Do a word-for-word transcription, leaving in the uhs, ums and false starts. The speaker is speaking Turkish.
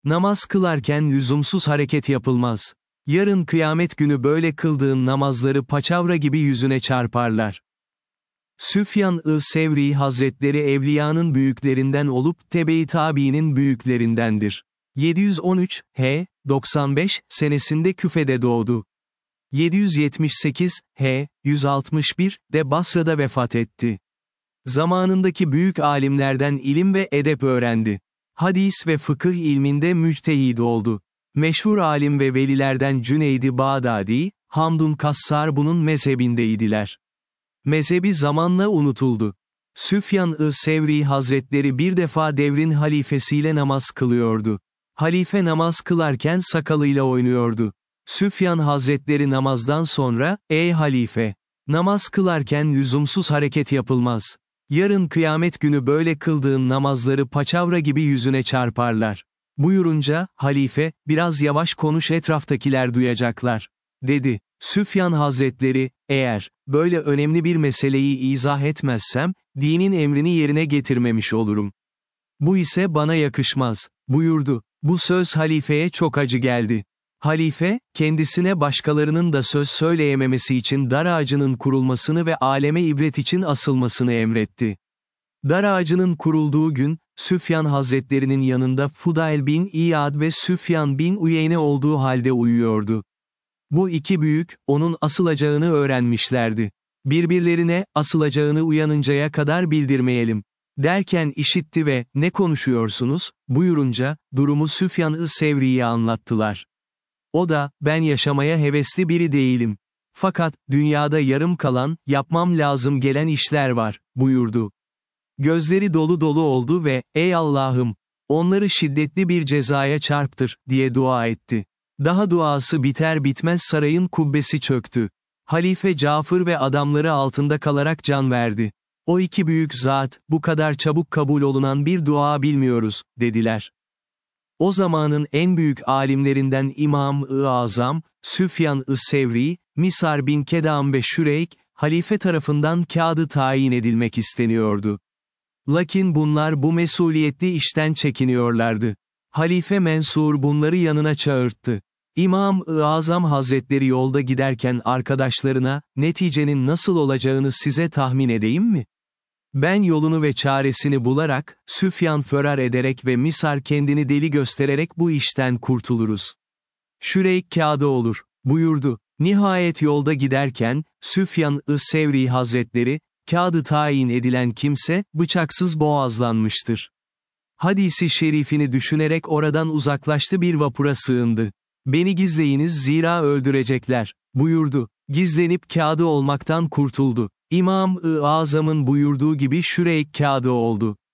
Namaz kılarken lüzumsuz hareket yapılmaz. Yarın kıyamet günü böyle kıldığın namazları paçavra gibi yüzüne çarparlar. Süfyan-ı Sevri Hazretleri evliyanın büyüklerinden olup tebe-i tabiinin büyüklerindendir. yedi yüz on üç, H. doksan beş, senesinde Küfe'de doğdu. yedi yüz yetmiş sekiz, H. yüz altmış bir, de Basra'da vefat etti. Zamanındaki büyük alimlerden ilim ve edep öğrendi. Hadis ve fıkıh ilminde müçtehid oldu. Meşhur alim ve velilerden Cüneyd-i Bağdadi, Hamdun Kassar bunun mezhebindeydiler. Mezhebi zamanla unutuldu. Süfyan-ı Sevri Hazretleri bir defa devrin halifesiyle namaz kılıyordu. Halife namaz kılarken sakalıyla oynuyordu. Süfyan Hazretleri namazdan sonra, ''Ey halife! Namaz kılarken lüzumsuz hareket yapılmaz. Yarın kıyamet günü böyle kıldığın namazları paçavra gibi yüzüne çarparlar.'' Buyurunca, halife, ''Biraz yavaş konuş etraftakiler duyacaklar.'' dedi. Süfyan Hazretleri, ''Eğer, böyle önemli bir meseleyi izah etmezsem, dinin emrini yerine getirmemiş olurum. Bu ise bana yakışmaz.'' buyurdu. Bu söz halifeye çok acı geldi. Halife, kendisine başkalarının da söz söyleyememesi için dar ağacının kurulmasını ve aleme ibret için asılmasını emretti. Dar ağacının kurulduğu gün, Süfyan Hazretlerinin yanında Fudail bin İyad ve Süfyan bin Uyeyne olduğu halde uyuyordu. Bu iki büyük, onun asılacağını öğrenmişlerdi. Birbirlerine, asılacağını uyanıncaya kadar bildirmeyelim. Derken işitti ve, ne konuşuyorsunuz, buyurunca, durumu Süfyan-ı Sevri'ye anlattılar. O da, ben yaşamaya hevesli biri değilim. Fakat, dünyada yarım kalan, yapmam lazım gelen işler var, buyurdu. Gözleri dolu dolu oldu ve, ey Allah'ım, onları şiddetli bir cezaya çarptır, diye dua etti. Daha duası biter bitmez sarayın kubbesi çöktü. Halife Cafer ve adamları altında kalarak can verdi. O iki büyük zat, bu kadar çabuk kabul olunan bir dua bilmiyoruz, dediler. O zamanın en büyük alimlerinden İmam-ı Azam, Süfyan-ı Sevri, Misar bin Kedam ve Şüreyk, halife tarafından kağıdı tayin edilmek isteniyordu. Lakin bunlar bu mesuliyetli işten çekiniyorlardı. Halife Mensur bunları yanına çağırttı. İmam-ı Azam Hazretleri yolda giderken arkadaşlarına, neticenin nasıl olacağını size tahmin edeyim mi? Ben yolunu ve çaresini bularak, Süfyan förar ederek ve Misar kendini deli göstererek bu işten kurtuluruz. Şüreyk kağıdı olur, buyurdu. Nihayet yolda giderken, Süfyan-ı Sevri Hazretleri, kağıdı tayin edilen kimse, bıçaksız boğazlanmıştır. Hadisi şerifini düşünerek oradan uzaklaştı bir vapura sığındı. Beni gizleyiniz zira öldürecekler, buyurdu. Gizlenip kağıdı olmaktan kurtuldu. İmam-ı Azam'ın buyurduğu gibi Şüreyk kağıdı oldu.